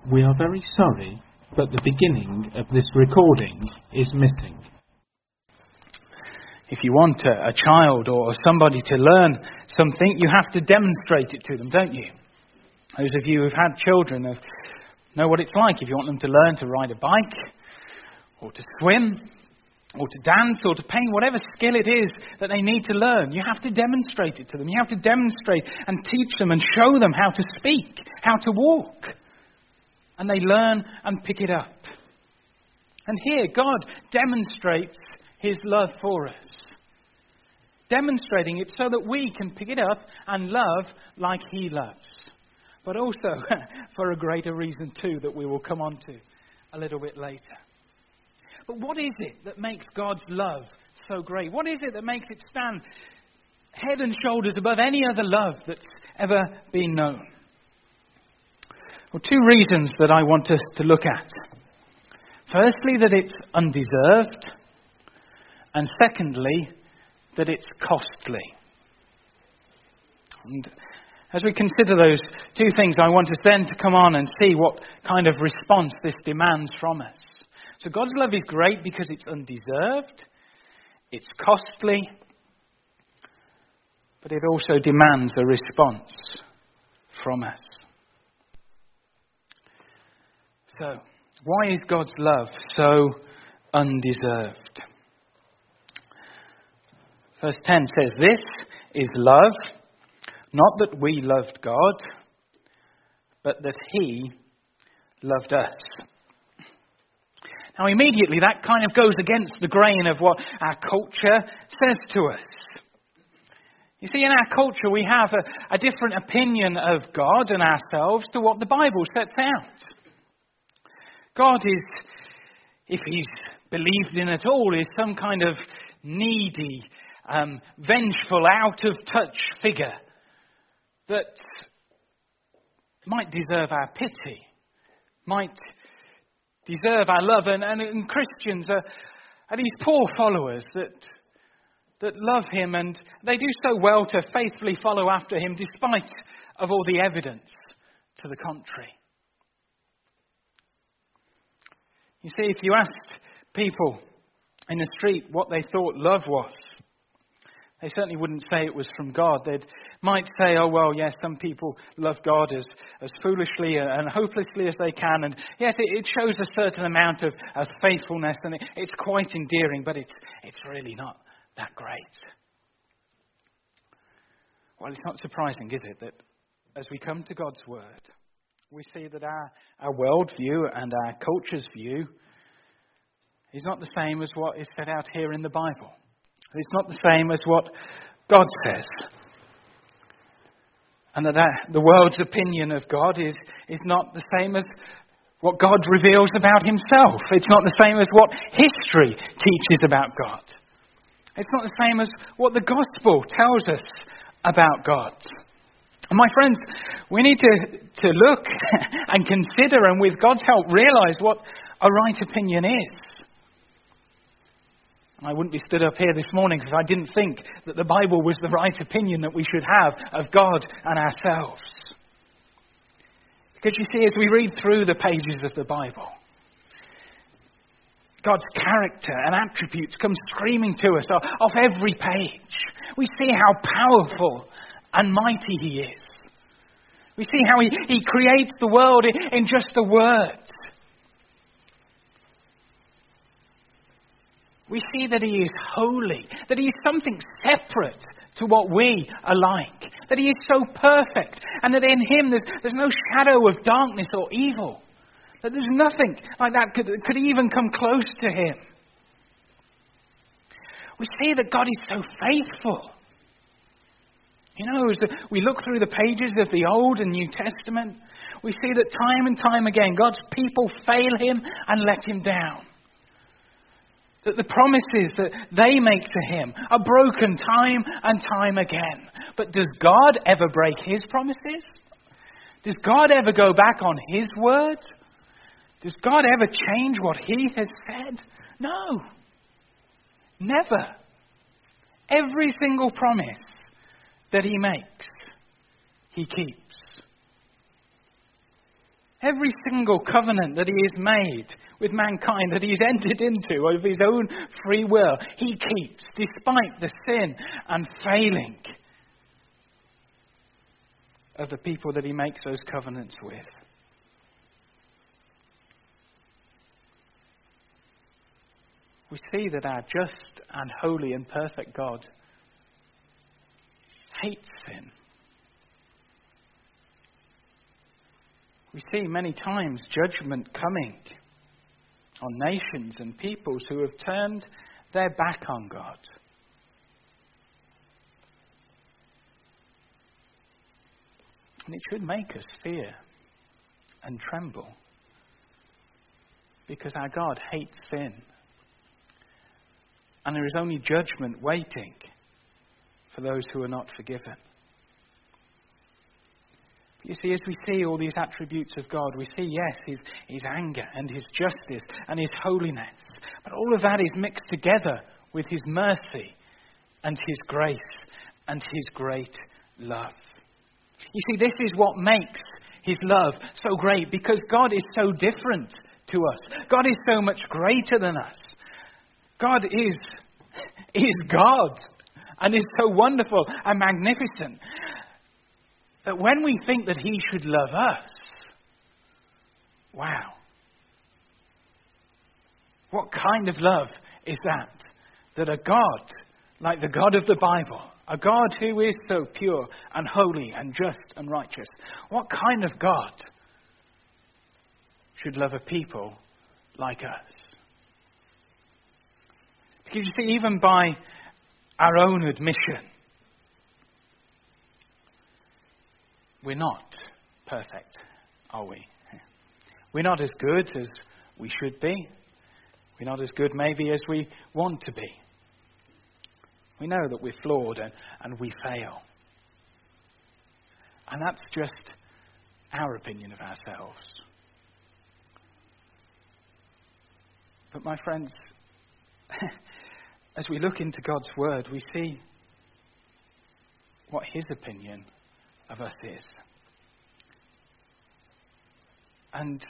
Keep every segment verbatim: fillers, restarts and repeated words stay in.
We are very sorry, but the beginning of this recording is missing. If you want a, a child or somebody to learn something, you have to demonstrate it to them, don't you? Those of you who've had children know what it's like. If you want them to learn to ride a bike, or to swim, or to dance, or to paint, whatever skill it is that they need to learn, you have to demonstrate it to them. You have to demonstrate and teach them and show them how to speak, how to walk. And they learn and pick it up. And here, God demonstrates His love for us. Demonstrating it so that we can pick it up and love like He loves. But also for a greater reason too that we will come on to a little bit later. But what is it that makes God's love so great? What is it that makes it stand head and shoulders above any other love that's ever been known? Well, two reasons that I want us to look at. Firstly, that it's undeserved. And secondly, that it's costly. And as we consider those two things, I want us then to come on and see what kind of response this demands from us. So God's love is great because it's undeserved, it's costly, but it also demands a response from us. So, why is God's love so undeserved? Verse ten says, "This is love, not that we loved God, but that He loved us." Now immediately that kind of goes against the grain of what our culture says to us. You see, in our culture we have a, a different opinion of God and ourselves to what the Bible sets out. God is, if He's believed in at all, is some kind of needy, um, vengeful, out-of-touch figure that might deserve our pity, might deserve our love. And, and, and Christians are, are these poor followers that, that love Him, and they do so well to faithfully follow after Him despite of all the evidence to the contrary. You see, if you asked people in the street what they thought love was, they certainly wouldn't say it was from God. They might say, oh, well, yes, some people love God as, as foolishly and hopelessly as they can. And yes, it, it shows a certain amount of, of faithfulness, and it, it's quite endearing, but it's, it's really not that great. Well, it's not surprising, is it, that as we come to God's Word, we see that our, our worldview and our culture's view is not the same as what is set out here in the Bible. It's not the same as what God says. And that our, the world's opinion of God is, is not the same as what God reveals about Himself. It's not the same as what history teaches about God. It's not the same as what the gospel tells us about God. My friends, we need to, to look and consider, and with God's help realize what a right opinion is. I wouldn't be stood up here this morning if I didn't think that the Bible was the right opinion that we should have of God and ourselves. Because you see, as we read through the pages of the Bible, God's character and attributes come screaming to us off every page. We see how powerful and mighty He is. We see how He, he creates the world in, in just a word. We see that He is holy, that He is something separate to what we are like, that He is so perfect, and that in Him there's, there's no shadow of darkness or evil, that there's nothing like that could, could even come close to Him. We see that God is so faithful. You know, as we look through the pages of the Old and New Testament, we see that time and time again God's people fail Him and let Him down. That the promises that they make to Him are broken time and time again. But does God ever break His promises? Does God ever go back on His word? Does God ever change what He has said? No. Never. Every single promise that He makes, He keeps. Every single covenant that he has made with mankind, that he's entered into of his own free will, he keeps, despite the sin and failing of the people that he makes those covenants with. We see that our just and holy and perfect God hates sin. We see many times judgment coming on nations and peoples who have turned their back on God. And it should make us fear and tremble, because our God hates sin. And there is only judgment waiting for those who are not forgiven. But you see, as we see all these attributes of God, we see, yes, his, his anger and his justice and his holiness. But all of that is mixed together with his mercy and his grace and his great love. You see, this is what makes his love so great, because God is so different to us. God is so much greater than us. God is, is God and is so wonderful and magnificent that when we think that he should love us, wow, what kind of love is that? That a God like the God of the Bible, a God who is so pure and holy and just and righteous, what kind of God should love a people like us? Because you see, even by our own admission, we're not perfect, are we? We're not as good as we should be. We're not as good maybe as we want to be. We know that we're flawed and, and we fail. And that's just our opinion of ourselves. But my friends, as we look into God's Word, we see what his opinion of us is. And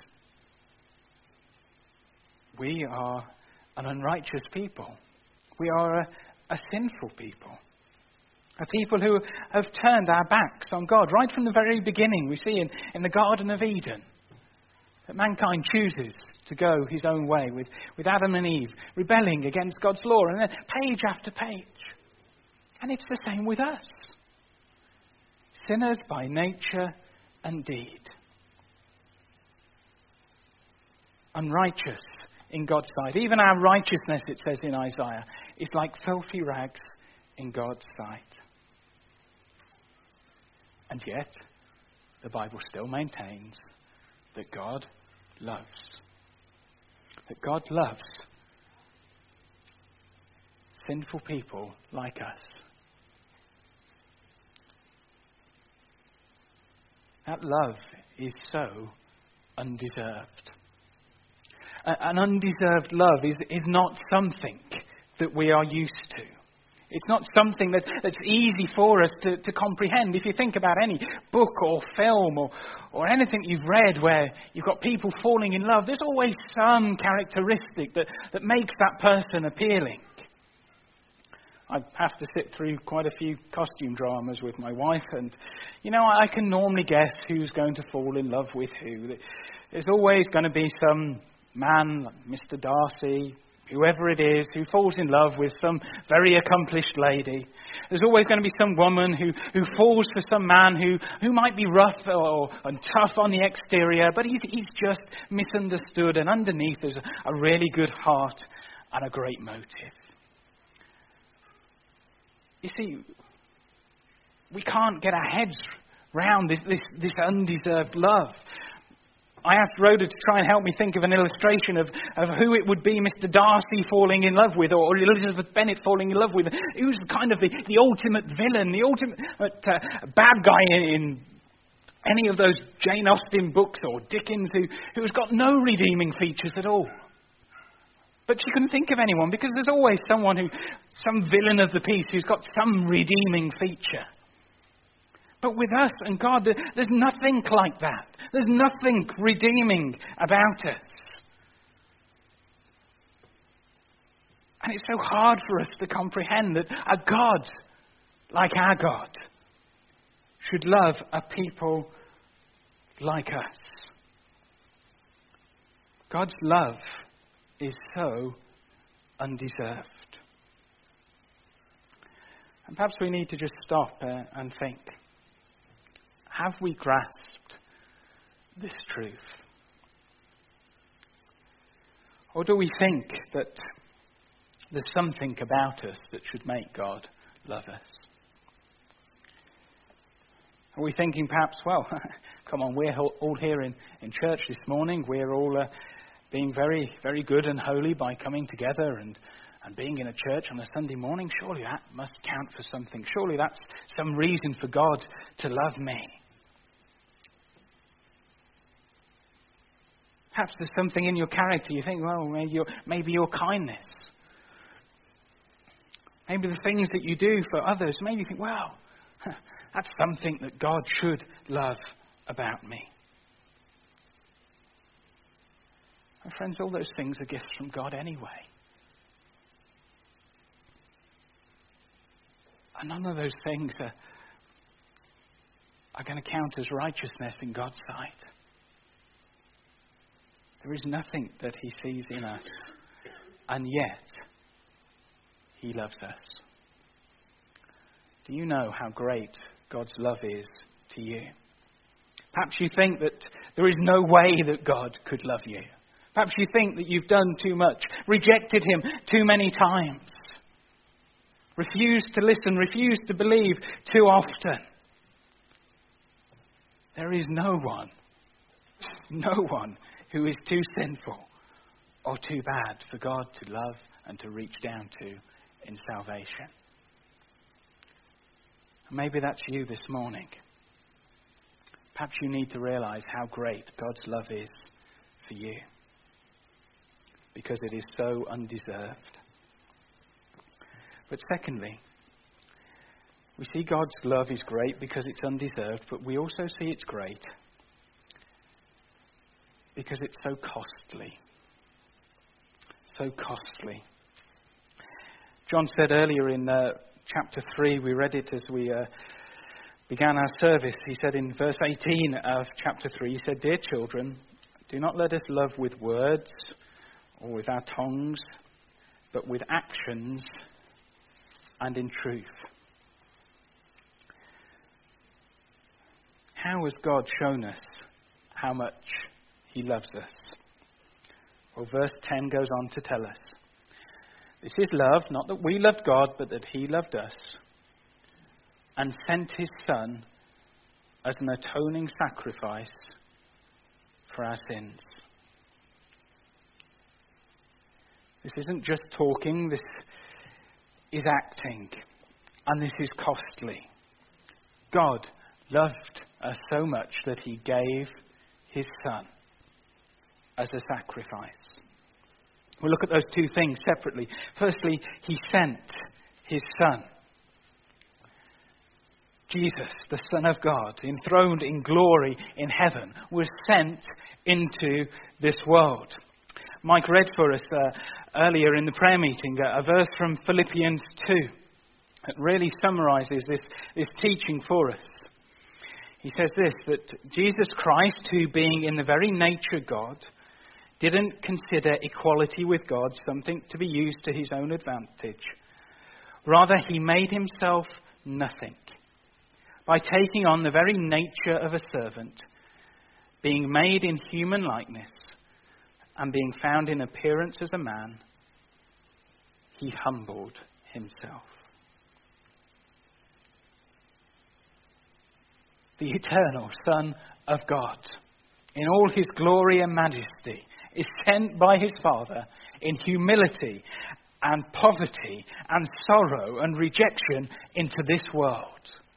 we are an unrighteous people. We are a, a sinful people. A people who have turned our backs on God. Right from the very beginning, we see in, in the Garden of Eden that mankind chooses to go his own way with, with Adam and Eve rebelling against God's law, and then page after page. And it's the same with us. Sinners by nature and deed. Unrighteous in God's sight. Even our righteousness, it says in Isaiah, is like filthy rags in God's sight. And yet, the Bible still maintains that God loves. That God loves sinful people like us. That love is so undeserved. An undeserved love is, is not something that we are used to. It's not something that, that's easy for us to, to comprehend. If you think about any book or film or, or anything you've read where you've got people falling in love, there's always some characteristic that, that makes that person appealing. I have to sit through quite a few costume dramas with my wife, and, you know, I can normally guess who's going to fall in love with who. There's always going to be some man, like Mister Darcy, whoever it is, who falls in love with some very accomplished lady. There's always going to be some woman who, who falls for some man who, who might be rough or, and tough on the exterior, but he's, he's just misunderstood, and underneath there's a, a really good heart and a great motive. You see, we can't get our heads round this, this, this undeserved love. I asked Rhoda to try and help me think of an illustration of, of who it would be Mister Darcy falling in love with, or Elizabeth Bennet falling in love with. Who's kind of the, the ultimate villain, the ultimate uh, bad guy in, in any of those Jane Austen books or Dickens, who, who's got no redeeming features at all. But she couldn't think of anyone, because there's always someone who, some villain of the piece who's got some redeeming feature. But with us and God, there's nothing like that. There's nothing redeeming about us. And it's so hard for us to comprehend that a God like our God should love a people like us. God's love is so undeserved. And perhaps we need to just stop uh, and think, have we grasped this truth? Or do we think that there's something about us that should make God love us? Are we thinking perhaps, well, come on, we're all here in, in church this morning. We're all uh, being very, very good and holy by coming together and, and being in a church on a Sunday morning. Surely that must count for something. Surely that's some reason for God to love me. Perhaps there's something in your character. You think, well, maybe your, maybe your kindness. Maybe the things that you do for others. Maybe you think, well, that's something that God should love about me. And friends, all those things are gifts from God anyway. And none of those things are, are going to count as righteousness in God's sight. There is nothing that he sees in us, and yet he loves us. Do you know how great God's love is to you? Perhaps you think that there is no way that God could love you. Perhaps you think that you've done too much, rejected him too many times, refused to listen, refused to believe too often. There is no one, no one who is too sinful or too bad for God to love and to reach down to in salvation. Maybe that's you this morning. Perhaps you need to realize how great God's love is for you, because it is so undeserved. But secondly, we see God's love is great because it's undeserved, but we also see it's great because it's so costly. So costly. John said earlier in uh, chapter three, we read it as we uh, began our service. He said in verse eighteen of chapter three, he said, "Dear children, do not let us love with words or with our tongues, but with actions and in truth." How has God shown us how much he loves us? Well, verse ten goes on to tell us, "This is love, not that we loved God, but that he loved us and sent his Son as an atoning sacrifice for our sins." This isn't just talking, this is acting, and this is costly. God loved us so much that he gave his Son as a sacrifice. We'll look at those two things separately. Firstly, he sent his Son. Jesus, the Son of God, enthroned in glory in heaven, was sent into this world. Mike read for us uh, earlier in the prayer meeting uh, a verse from Philippians two that really summarises this, this teaching for us. He says this, that Jesus Christ, who being in the very nature God, didn't consider equality with God something to be used to his own advantage. Rather, he made himself nothing by taking on the very nature of a servant, being made in human likeness, and being found in appearance as a man, he humbled himself. The eternal Son of God, in all his glory and majesty, is sent by his Father in humility and poverty and sorrow and rejection into this world.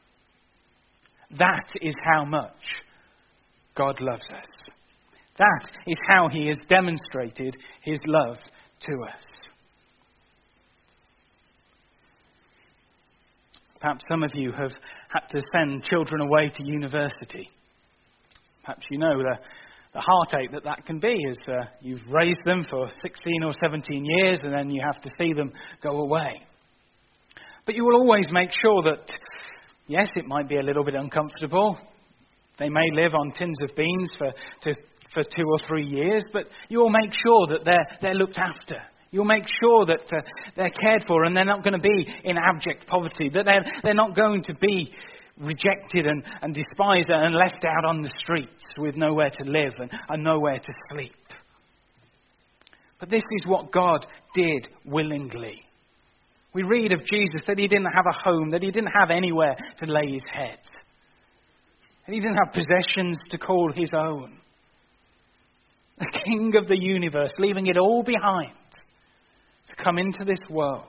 That is how much God loves us. That is how he has demonstrated his love to us. Perhaps some of you have had to send children away to university. Perhaps you know the, the heartache that that can be as uh, you've raised them for sixteen or seventeen years and then you have to see them go away. But you will always make sure that, yes, it might be a little bit uncomfortable. They may live on tins of beans for, to, for two or three years, but you will make sure that they're, they're looked after. You'll make sure that uh, they're cared for and they're not going to be in abject poverty, that they're, they're not going to be rejected and, and despised and left out on the streets with nowhere to live and, and nowhere to sleep. But this is what God did willingly. We read of Jesus that he didn't have a home, that he didn't have anywhere to lay his head. And he didn't have possessions to call his own. The King of the universe, leaving it all behind to come into this world.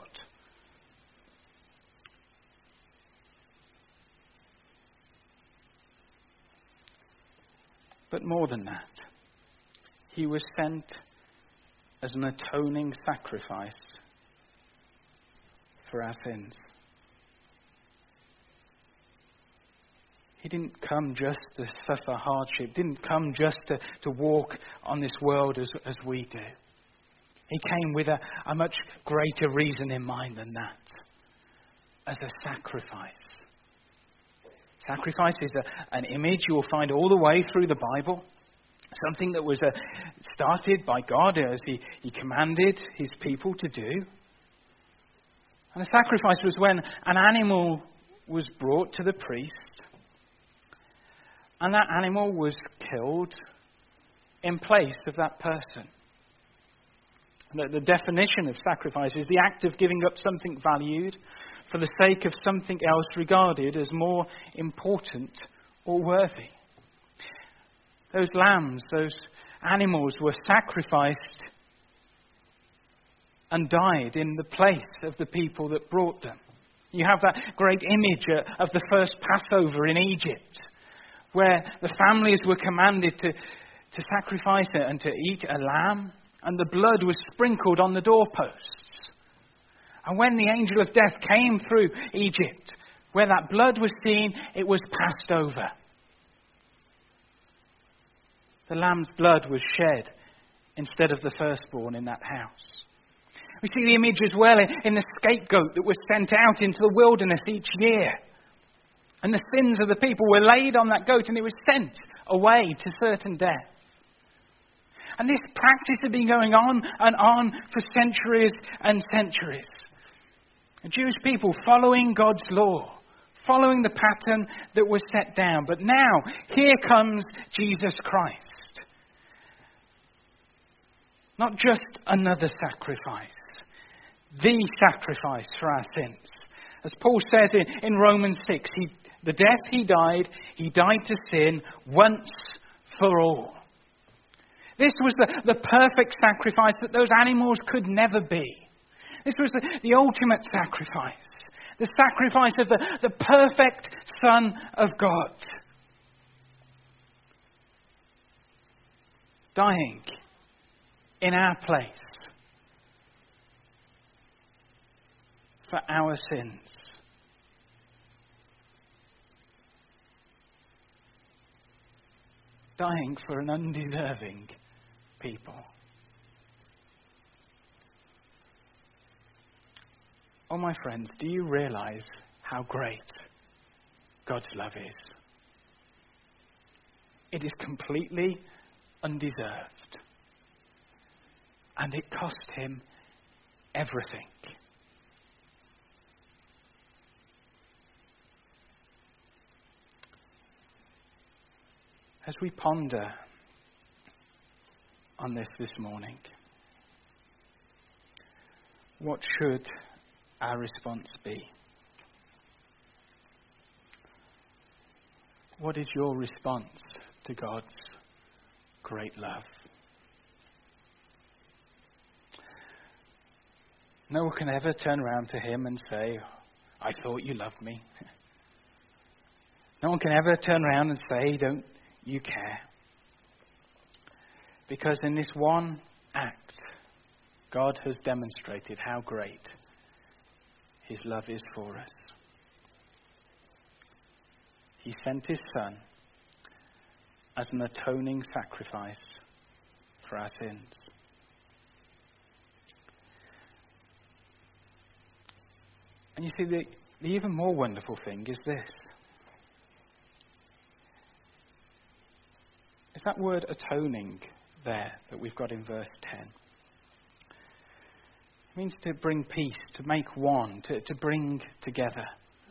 But more than that, he was sent as an atoning sacrifice for our sins. He didn't come just to suffer hardship, didn't come just to, to walk on this world as, as we do. He came with a, a much greater reason in mind than that, as a sacrifice. Sacrifice is a, an image you will find all the way through the Bible. Something that was uh, started by God as he, he commanded his people to do. And a sacrifice was when an animal was brought to the priest. And that animal was killed in place of that person. The, the definition of sacrifice is the act of giving up something valued for the sake of something else regarded as more important or worthy. Those lambs, those animals were sacrificed and died in the place of the people that brought them. You have that great image of the first Passover in Egypt, where the families were commanded to, to sacrifice it and to eat a lamb, and the blood was sprinkled on the doorposts. And when the angel of death came through Egypt, where that blood was seen, it was passed over. The lamb's blood was shed instead of the firstborn in that house. We see the image as well in the scapegoat that was sent out into the wilderness each year. And the sins of the people were laid on that goat and it was sent away to certain death. And this practice had been going on and on for centuries and centuries. The Jewish people following God's law, following the pattern that was set down. But now, here comes Jesus Christ. Not just another sacrifice, the sacrifice for our sins. As Paul says in, in Romans six, he, the death he died, he died to sin once for all. This was the, the perfect sacrifice that those animals could never be. This was the, the ultimate sacrifice. The sacrifice of the, the perfect Son of God. Dying in our place for our sins. Dying for an undeserving people. Oh, my friends, do you realize how great God's love is? It is completely undeserved. And it cost him everything. As we ponder on this this morning, what should our response be? What is your response to God's great love? No one can ever turn around to him and say, I thought you loved me. No one can ever turn around and say, don't you care? Because in this one act, God has demonstrated how great his love is for us. he sent his Son as an atoning sacrifice for our sins. And you see, the, the even more wonderful thing is this. Is that word atoning there that we've got in verse ten. It means to bring peace, to make one, to, to bring together.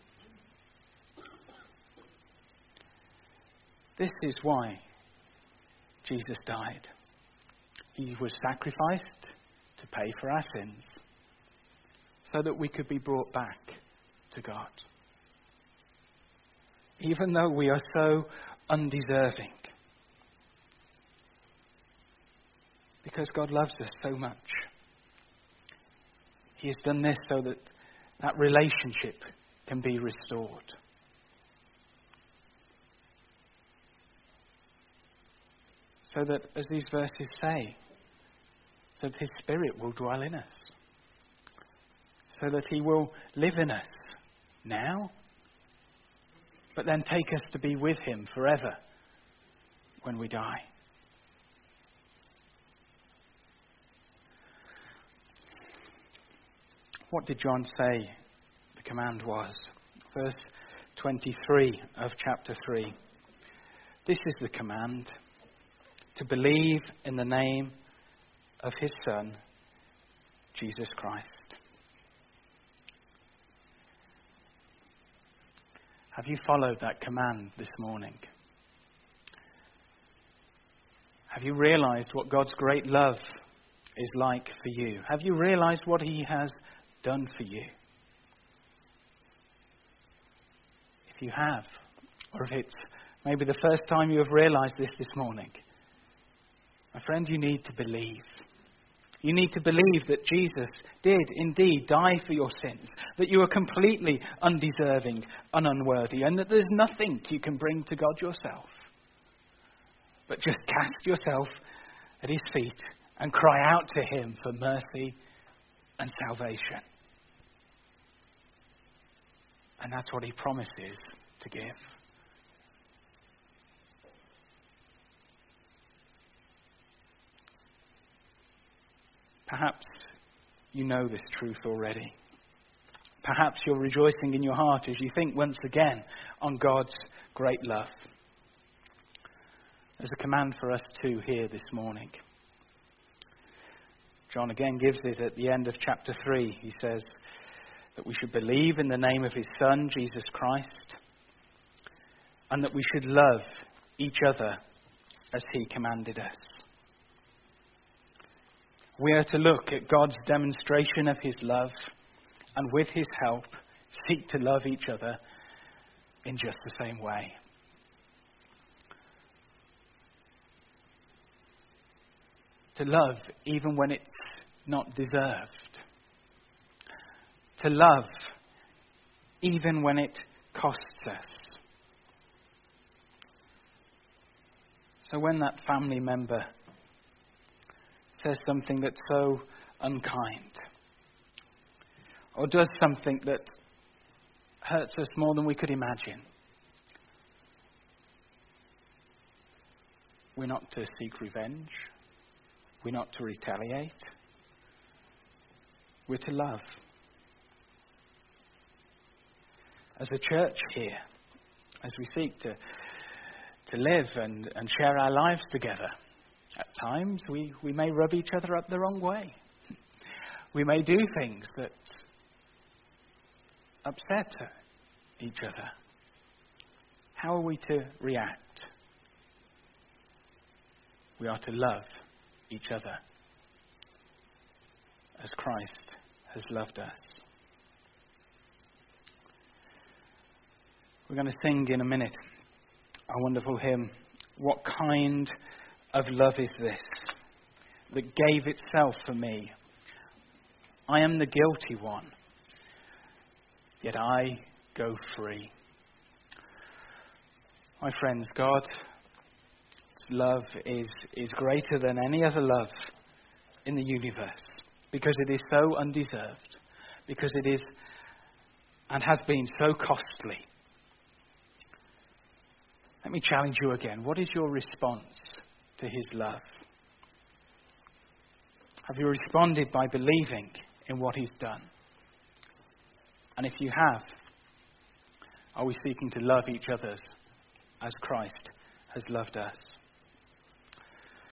This is why Jesus died. He was sacrificed to pay for our sins, so that we could be brought back to God. Even though we are so undeserving. Because God loves us so much. He has done this so that that relationship can be restored. So that, as these verses say, so that His Spirit will dwell in us. So that He will live in us now, but then take us to be with Him forever when we die. What did John say the command was? Verse twenty-three of chapter three. This is the command, to believe in the name of His Son, Jesus Christ. Have you followed that command this morning? Have you realized what God's great love is like for you? Have you realized what He has done for you? If you have, or if it's maybe the first time you have realized this this morning, my friend, you need to believe. You need to believe that Jesus did indeed die for your sins, that you are completely undeserving and unworthy, and that there's nothing you can bring to God yourself. But just cast yourself at His feet and cry out to Him for mercy and salvation. And that's what He promises to give. Perhaps you know this truth already. Perhaps you're rejoicing in your heart as you think once again on God's great love. There's a command for us too here this morning. John again gives it at the end of chapter three. He says that we should believe in the name of His Son, Jesus Christ, and that we should love each other as He commanded us. We are to look at God's demonstration of His love, and with His help, seek to love each other in just the same way. To love even when it's not deserved. To love even when it costs us. So when that family member says something that's so unkind, or does something that hurts us more than we could imagine, we're not to seek revenge. We're not to retaliate. We're to love. As a church here, as we seek to, to live and, and share our lives together, at times we, we may rub each other up the wrong way. We may do things that upset each other. How are we to react? We are to love each other as Christ has loved us. We're going to sing in a minute a wonderful hymn. What kind of love is this that gave itself for me? I am the guilty one, yet I go free. My friends, God's love is, is greater than any other love in the universe, because it is so undeserved, because it is and has been so costly. Let me challenge you again. What is your response to his love? Have you responded by believing in what he's done? And if you have, are we seeking to love each other as Christ has loved us?